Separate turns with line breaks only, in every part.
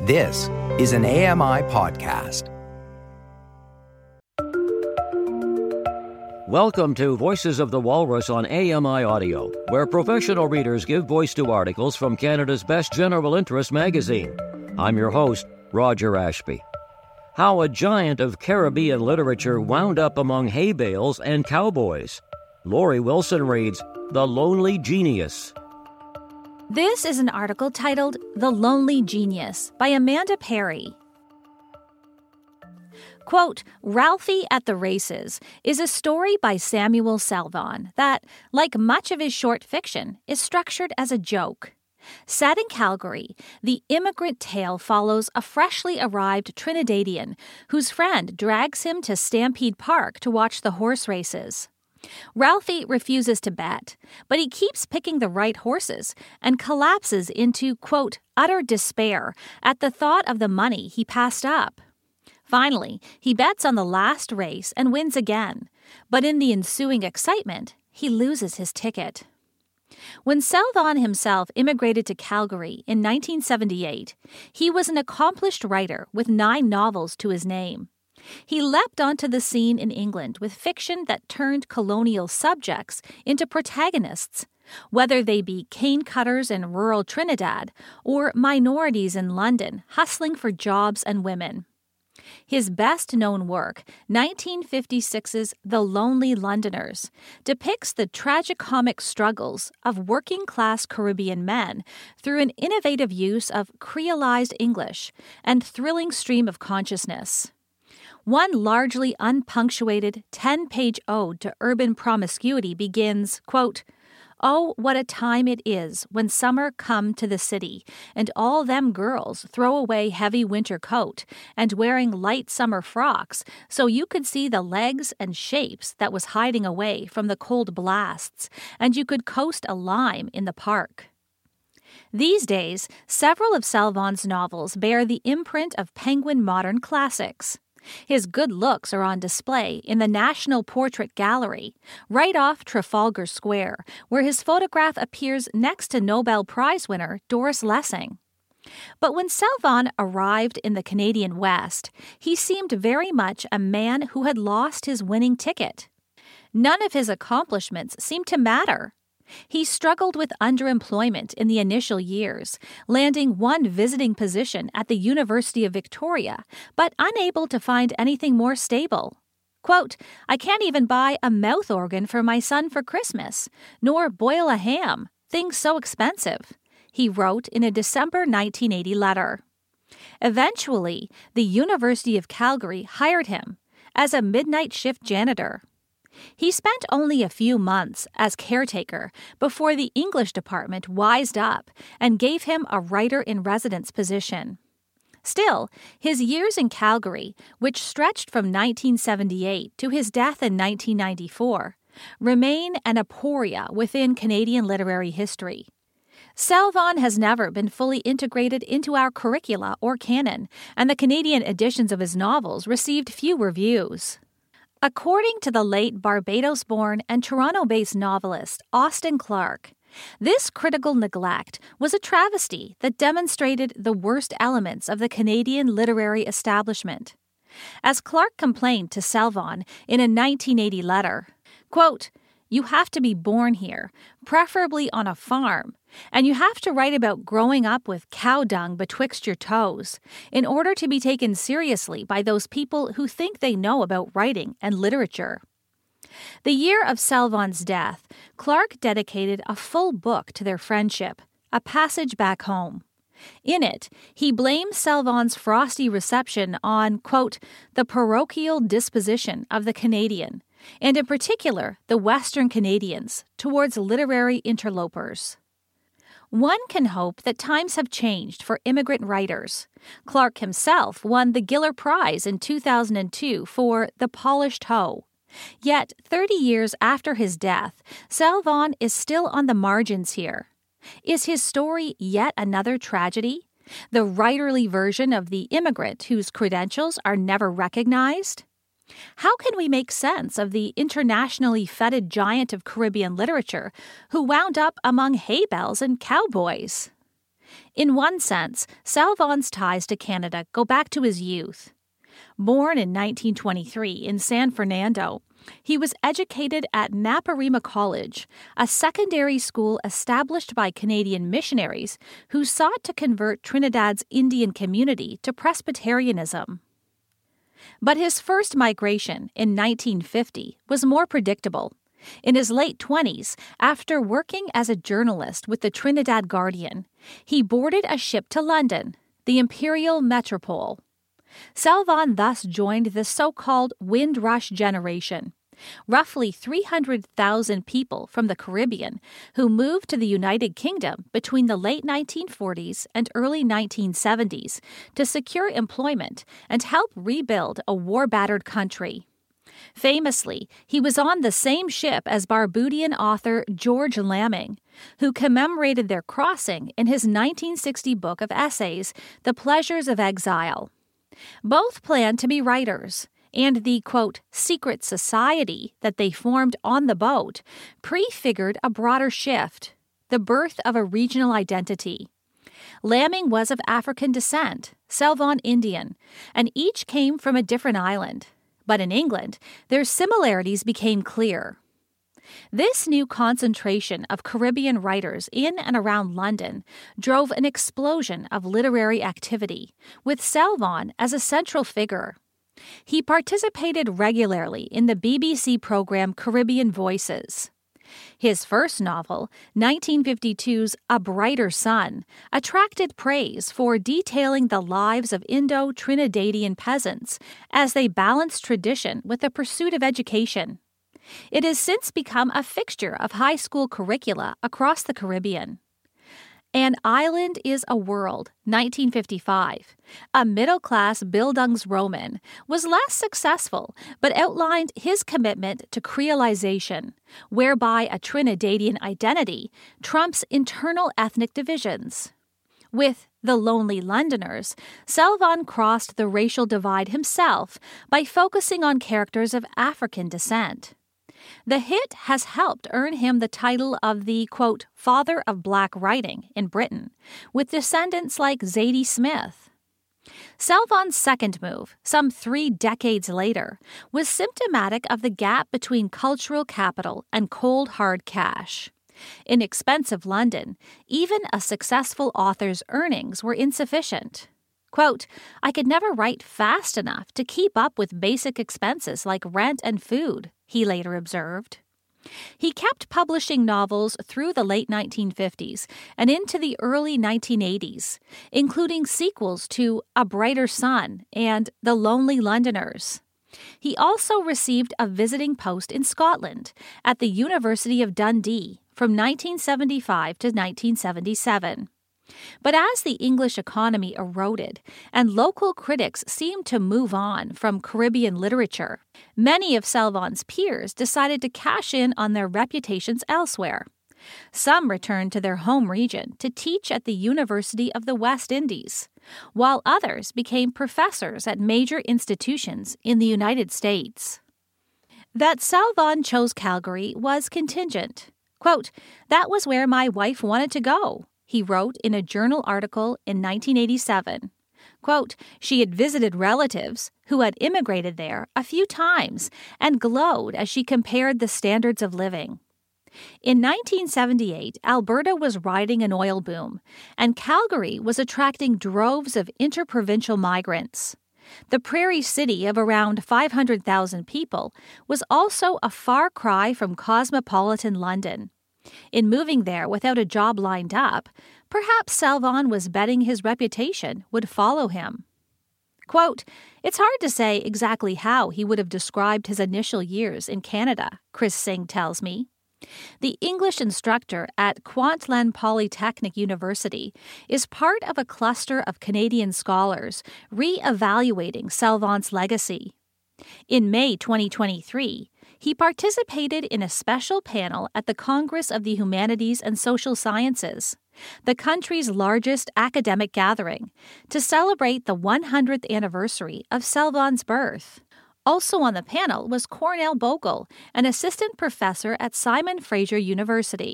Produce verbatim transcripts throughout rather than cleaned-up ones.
This is an A M I podcast.
Welcome to Voices of the Walrus on A M I Audio, where professional readers give voice to articles from Canada's best general interest magazine. I'm your host, Roger Ashby. How a giant of Caribbean literature wound up among hay bales and cowboys. Lori Wilson reads The Lonely Genius.
This is an article titled The Lonely Genius by Amanda Perry. Quote, Ralphie at the Races is a story by Samuel Salvon that, like much of his short fiction, is structured as a joke. Set in Calgary, the immigrant tale follows a freshly arrived Trinidadian whose friend drags him to Stampede Park to watch the horse races. Ralphie refuses to bet, but he keeps picking the right horses and collapses into, quote, utter despair at the thought of the money he passed up. Finally, he bets on the last race and wins again, but in the ensuing excitement, he loses his ticket. When Salvon himself immigrated to Calgary in nineteen seventy-eight, he was an accomplished writer with nine novels to his name. He leapt onto the scene in England with fiction that turned colonial subjects into protagonists, whether they be cane cutters in rural Trinidad or minorities in London hustling for jobs and women. His best-known work, nineteen fifty-six's The Lonely Londoners, depicts the tragicomic struggles of working-class Caribbean men through an innovative use of creolized English and thrilling stream of consciousness. One largely unpunctuated ten-page ode to urban promiscuity begins, quote, Oh, what a time it is when summer come to the city, and all them girls throw away heavy winter coat, and wearing light summer frocks, so you could see the legs and shapes that was hiding away from the cold blasts, and you could coast a lime in the park. These days, several of Salvon's novels bear the imprint of Penguin Modern Classics. His good looks are on display in the National Portrait Gallery, right off Trafalgar Square, where his photograph appears next to Nobel Prize winner Doris Lessing. But when Salvon arrived in the Canadian West, he seemed very much a man who had lost his winning ticket. None of his accomplishments seemed to matter. He struggled with underemployment in the initial years, landing one visiting position at the University of Victoria, but unable to find anything more stable. Quote, I can't even buy a mouth organ for my son for Christmas, nor boil a ham, things so expensive, he wrote in a December nineteen eighty letter. Eventually, the University of Calgary hired him as a midnight shift janitor. He spent only a few months as caretaker before the English department wised up and gave him a writer-in-residence position. Still, his years in Calgary, which stretched from nineteen seventy-eight to his death in nineteen ninety-four, remain an aporia within Canadian literary history. Salvon has never been fully integrated into our curricula or canon, and the Canadian editions of his novels received few reviews. According to the late Barbados-born and Toronto-based novelist Austin Clarke, this critical neglect was a travesty that demonstrated the worst elements of the Canadian literary establishment. As Clarke complained to Salvon in a nineteen eighty letter, quote, You have to be born here, preferably on a farm, and you have to write about growing up with cow dung betwixt your toes in order to be taken seriously by those people who think they know about writing and literature. The year of Salvon's death, Clarke dedicated a full book to their friendship, A Passage Back Home. In it, he blames Salvon's frosty reception on, quote, the parochial disposition of the Canadian, and in particular the Western Canadians, towards literary interlopers. One can hope that times have changed for immigrant writers. Clarke himself won the Giller Prize in two thousand two for The Polished Hoe. Yet, thirty years after his death, Salvon is still on the margins here. Is his story yet another tragedy? The writerly version of the immigrant whose credentials are never recognized? How can we make sense of the internationally feted giant of Caribbean literature who wound up among hay bales and cowboys? In one sense, Salvan's ties to Canada go back to his youth. Born in nineteen twenty-three in San Fernando, he was educated at Naparima College, a secondary school established by Canadian missionaries who sought to convert Trinidad's Indian community to Presbyterianism. But his first migration in nineteen fifty was more predictable. In his late twenties, after working as a journalist with the Trinidad Guardian, he boarded a ship to London, the Imperial Metropole. Salvan thus joined the so-called Windrush generation, roughly three hundred thousand people from the Caribbean who moved to the United Kingdom between the late nineteen forties and early nineteen seventies to secure employment and help rebuild a war-battered country. Famously, he was on the same ship as Barbadian author George Lamming, who commemorated their crossing in his nineteen sixty book of essays, The Pleasures of Exile. Both planned to be writers, and the, quote, secret society that they formed on the boat prefigured a broader shift, the birth of a regional identity. Lamming was of African descent, Salvan Indian, and each came from a different island. But in England, their similarities became clear. This new concentration of Caribbean writers in and around London drove an explosion of literary activity, with Salvan as a central figure. He participated regularly in the B B C program Caribbean Voices. His first novel, nineteen fifty-two's A Brighter Sun, attracted praise for detailing the lives of Indo-Trinidadian peasants as they balanced tradition with the pursuit of education. It has since become a fixture of high school curricula across the Caribbean. An Island is a World, nineteen fifty-five, a middle-class Bildungsroman, was less successful but outlined his commitment to creolization, whereby a Trinidadian identity trumps internal ethnic divisions. With The Lonely Londoners, Salvan crossed the racial divide himself by focusing on characters of African descent. The hit has helped earn him the title of the, quote, father of black writing in Britain, with descendants like Zadie Smith. Salvan's second move, some three decades later, was symptomatic of the gap between cultural capital and cold, hard cash. In expensive London, even a successful author's earnings were insufficient. Quote, I could never write fast enough to keep up with basic expenses like rent and food, he later observed. He kept publishing novels through the late nineteen fifties and into the early nineteen eighties, including sequels to A Brighter Sun and The Lonely Londoners. He also received a visiting post in Scotland at the University of Dundee from nineteen seventy-five to nineteen seventy-seven. But as the English economy eroded and local critics seemed to move on from Caribbean literature, many of Salvan's peers decided to cash in on their reputations elsewhere. Some returned to their home region to teach at the University of the West Indies, while others became professors at major institutions in the United States. That Salvan chose Calgary was contingent. Quote, that was where my wife wanted to go, he wrote in a journal article in nineteen eighty-seven. Quote, she had visited relatives who had immigrated there a few times and glowed as she compared the standards of living. In nineteen seventy-eight, Alberta was riding an oil boom, and Calgary was attracting droves of interprovincial migrants. The prairie city of around five hundred thousand people was also a far cry from cosmopolitan London. In moving there without a job lined up, perhaps Salvan was betting his reputation would follow him. Quote, it's hard to say exactly how he would have described his initial years in Canada, Chris Singh tells me. The English instructor at Kwantlen Polytechnic University is part of a cluster of Canadian scholars re-evaluating Salvan's legacy. In May twenty twenty-three, he participated in a special panel at the Congress of the Humanities and Social Sciences, the country's largest academic gathering, to celebrate the one hundredth anniversary of Salvan's birth. Also on the panel was Cornell Bogle, an assistant professor at Simon Fraser University.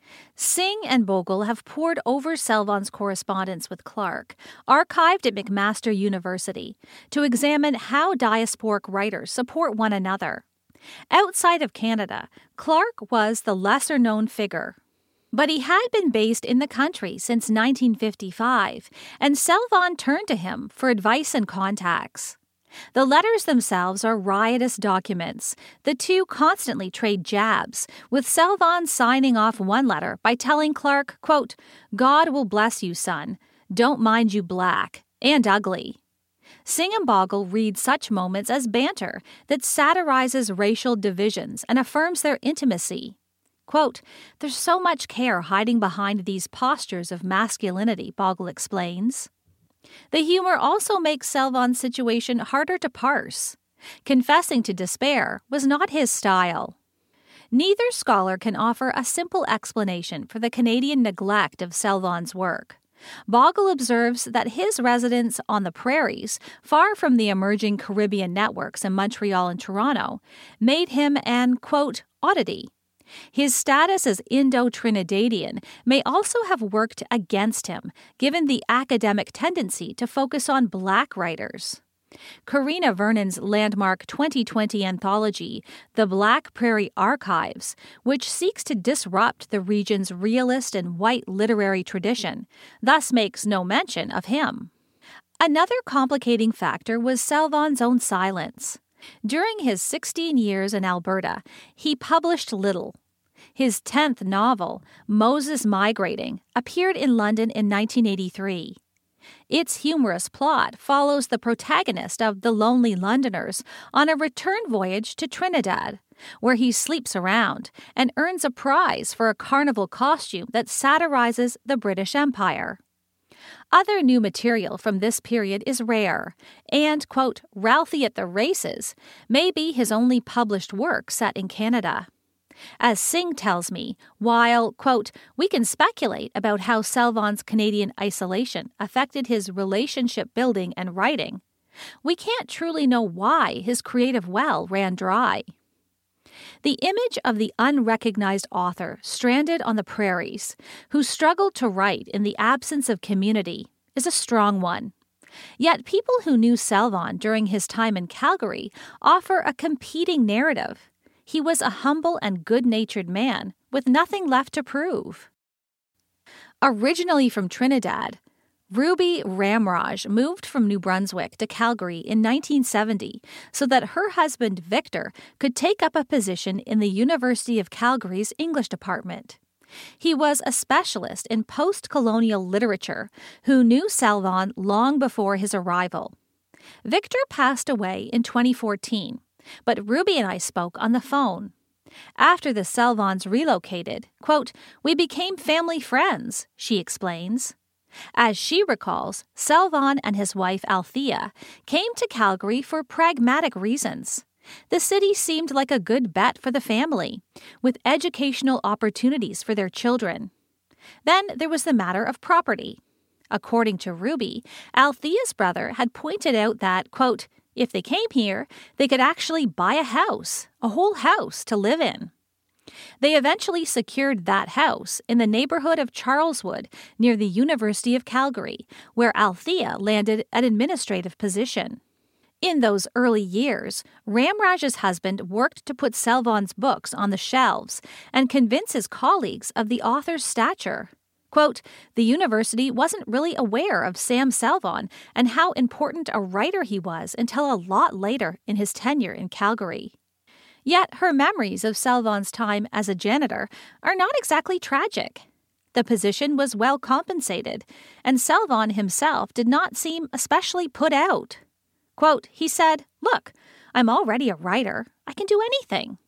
Singh and Bogle have pored over Selvon's correspondence with Clarke, archived at McMaster University, to examine how diasporic writers support one another. Outside of Canada, Clarke was the lesser-known figure. But he had been based in the country since nineteen fifty-five, and Selvon turned to him for advice and contacts. The letters themselves are riotous documents. The two constantly trade jabs, with Selvon signing off one letter by telling Clarke, quote, "God will bless you, son. Don't mind you black and ugly." Singh and Bogle read such moments as banter that satirizes racial divisions and affirms their intimacy. Quote, "There's so much care hiding behind these postures of masculinity," Bogle explains. The humor also makes Selvon's situation harder to parse. Confessing to despair was not his style. Neither scholar can offer a simple explanation for the Canadian neglect of Selvon's work. Bogle observes that his residence on the prairies, far from the emerging Caribbean networks in Montreal and Toronto, made him an, quote, oddity. His status as Indo-Trinidadian may also have worked against him, given the academic tendency to focus on black writers. Karina Vernon's landmark twenty twenty anthology, The Black Prairie Archives, which seeks to disrupt the region's realist and white literary tradition, thus makes no mention of him. Another complicating factor was Selvon's own silence. During his sixteen years in Alberta, he published little. His tenth novel, Moses Migrating, appeared in London in nineteen eighty-three. Its humorous plot follows the protagonist of The Lonely Londoners on a return voyage to Trinidad, where he sleeps around and earns a prize for a carnival costume that satirizes the British Empire. Other new material from this period is rare, and, quote, Ralphie at the Races may be his only published work set in Canada. As Singh tells me, while, quote, we can speculate about how Selvon's Canadian isolation affected his relationship building and writing, we can't truly know why his creative well ran dry. The image of the unrecognized author stranded on the prairies, who struggled to write in the absence of community, is a strong one. Yet people who knew Selvon during his time in Calgary offer a competing narrative. He was a humble and good-natured man with nothing left to prove. Originally from Trinidad, Ruby Ramraj moved from New Brunswick to Calgary in nineteen seventy so that her husband Victor could take up a position in the University of Calgary's English department. He was a specialist in post-colonial literature who knew Selvon long before his arrival. Victor passed away in twenty fourteen, but Ruby and I spoke on the phone. After the Selvons relocated, quote, we became family friends, she explains. As she recalls, Selvon and his wife Althea came to Calgary for pragmatic reasons. The city seemed like a good bet for the family, with educational opportunities for their children. Then there was the matter of property. According to Ruby, Althea's brother had pointed out that, quote, if they came here, they could actually buy a house, a whole house to live in. They eventually secured that house in the neighborhood of Charleswood near the University of Calgary, where Althea landed an administrative position. In those early years, Ramraj's husband worked to put Selvon's books on the shelves and convince his colleagues of the author's stature. Quote, the university wasn't really aware of Sam Selvon and how important a writer he was until a lot later in his tenure in Calgary. Yet her memories of Selvon's time as a janitor are not exactly tragic. The position was well compensated, and Selvon himself did not seem especially put out. Quote, he said, look, I'm already a writer. I can do anything.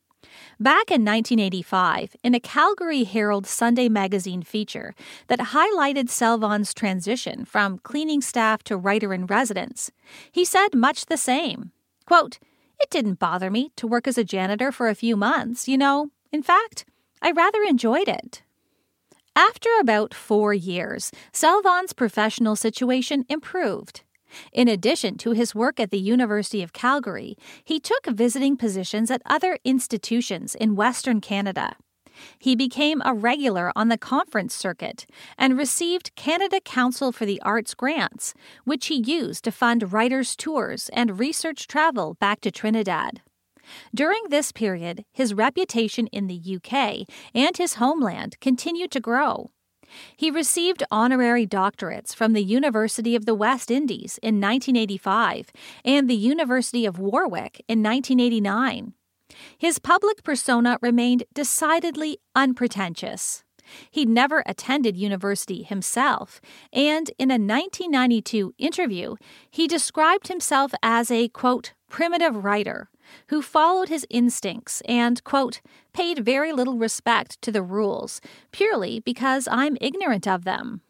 Back in nineteen eighty-five, in a Calgary Herald Sunday magazine feature that highlighted Selvon's transition from cleaning staff to writer-in-residence, he said much the same. Quote, it didn't bother me to work as a janitor for a few months, you know. In fact, I rather enjoyed it. After about four years, Selvon's professional situation improved. In addition to his work at the University of Calgary, he took visiting positions at other institutions in Western Canada. He became a regular on the conference circuit and received Canada Council for the Arts grants, which he used to fund writers' tours and research travel back to Trinidad. During this period, his reputation in the U K and his homeland continued to grow. He received honorary doctorates from the University of the West Indies in nineteen eighty-five and the University of Warwick in nineteen eighty-nine. His public persona remained decidedly unpretentious. He'd never attended university himself, and in a nineteen ninety-two interview, he described himself as a, quote, primitive writer who followed his instincts and, quote, paid very little respect to the rules, purely because I'm ignorant of them.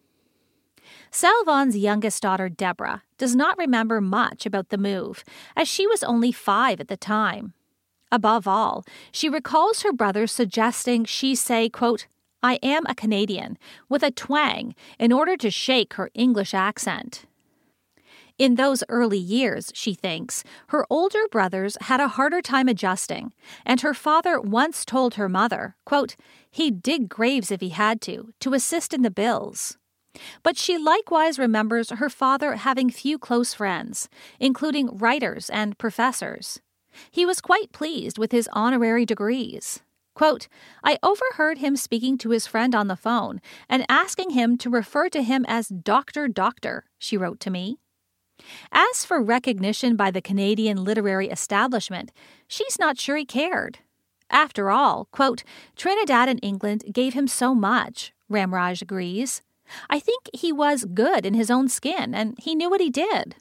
Salvaun's youngest daughter, Deborah, does not remember much about the move, as she was only five at the time. Above all, she recalls her brother suggesting she say, quote, I am a Canadian, with a twang, in order to shake her English accent. In those early years, she thinks, her older brothers had a harder time adjusting, and her father once told her mother, quote, he'd dig graves if he had to, to assist in the bills. But she likewise remembers her father having few close friends, including writers and professors. He was quite pleased with his honorary degrees. Quote, I overheard him speaking to his friend on the phone and asking him to refer to him as Doctor Doctor, she wrote to me. As for recognition by the Canadian literary establishment, she's not sure he cared. After all, quote, Trinidad and England gave him so much, Ramraj agrees. I think he was good in his own skin, and he knew what he did.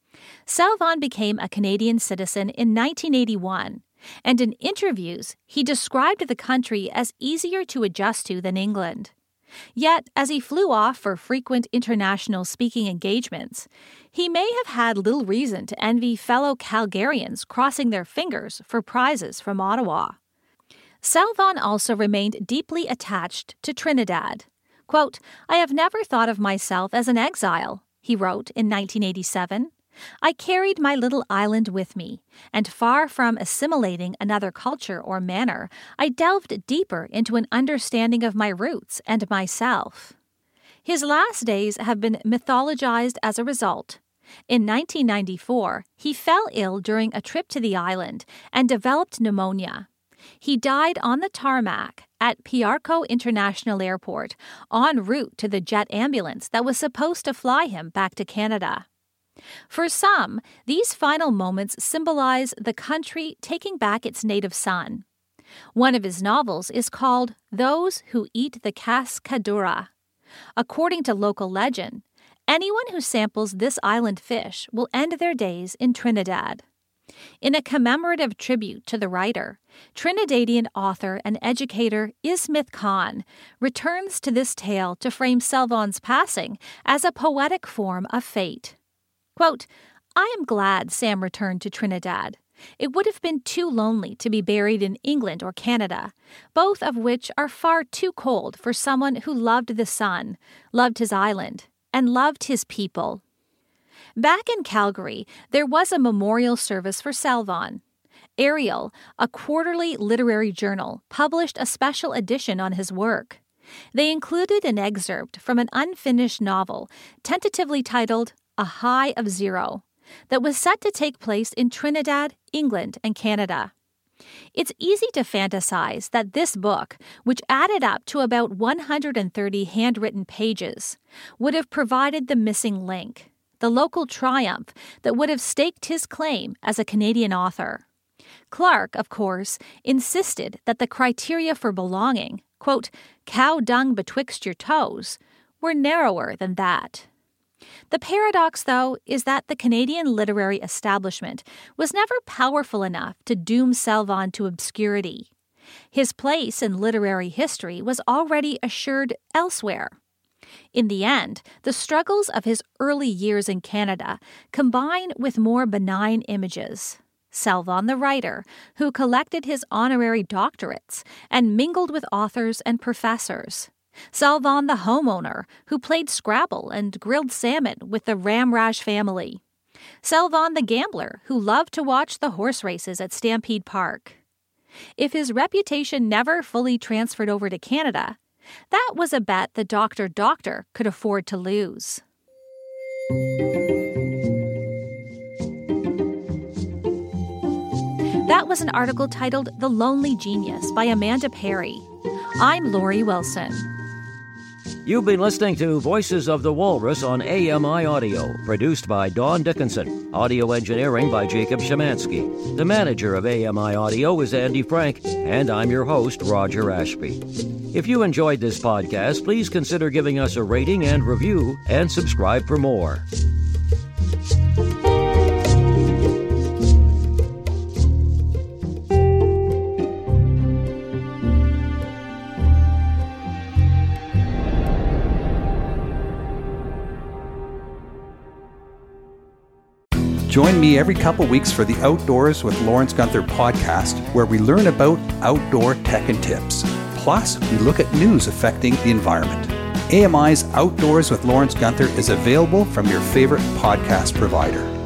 Salvaun became a Canadian citizen in nineteen eighty-one, and in interviews he described the country as easier to adjust to than England. Yet, as he flew off for frequent international speaking engagements, he may have had little reason to envy fellow Calgarians crossing their fingers for prizes from Ottawa. Salvaun also remained deeply attached to Trinidad. Quote, I have never thought of myself as an exile, he wrote in nineteen eighty-seven. I carried my little island with me, and far from assimilating another culture or manner, I delved deeper into an understanding of my roots and myself. His last days have been mythologized as a result. In nineteen ninety-four, he fell ill during a trip to the island and developed pneumonia. He died on the tarmac at Piarco International Airport, en route to the jet ambulance that was supposed to fly him back to Canada. For some, these final moments symbolize the country taking back its native son. One of his novels is called Those Who Eat the Cascadura. According to local legend, anyone who samples this island fish will end their days in Trinidad. In a commemorative tribute to the writer, Trinidadian author and educator Ismith Khan returns to this tale to frame Salvaun's passing as a poetic form of fate. Quote, I am glad Sam returned to Trinidad. It would have been too lonely to be buried in England or Canada, both of which are far too cold for someone who loved the sun, loved his island, and loved his people. Back in Calgary, there was a memorial service for Salvaun. Ariel, a quarterly literary journal, published a special edition on his work. They included an excerpt from an unfinished novel, tentatively titled A High of Zero, that was set to take place in Trinidad, England, and Canada. It's easy to fantasize that this book, which added up to about one hundred thirty handwritten pages, would have provided the missing link, the local triumph that would have staked his claim as a Canadian author. Clark, of course, insisted that the criteria for belonging, quote, cow dung betwixt your toes, were narrower than that. The paradox, though, is that the Canadian literary establishment was never powerful enough to doom Salvaun to obscurity. His place in literary history was already assured elsewhere. In the end, the struggles of his early years in Canada combine with more benign images. Salvaun the writer, who collected his honorary doctorates and mingled with authors and professors. Salvaun the homeowner, who played Scrabble and grilled salmon with the Ramraj family. Salvaun the gambler, who loved to watch the horse races at Stampede Park. If his reputation never fully transferred over to Canada, that was a bet the Doctor Doctor could afford to lose. That was an article titled The Lonely Genius by Amanda Perry. I'm Lori Wilson.
You've been listening to Voices of the Walrus on A M I Audio, produced by Dawn Dickinson, audio engineering by Jacob Szymanski. The manager of A M I Audio is Andy Frank, and I'm your host, Roger Ashby. If you enjoyed this podcast, please consider giving us a rating and review, and subscribe for more.
Join me every couple weeks for the Outdoors with Lawrence Gunther podcast, where we learn about outdoor tech and tips. Plus, we look at news affecting the environment. A M I's Outdoors with Lawrence Gunther is available from your favorite podcast provider.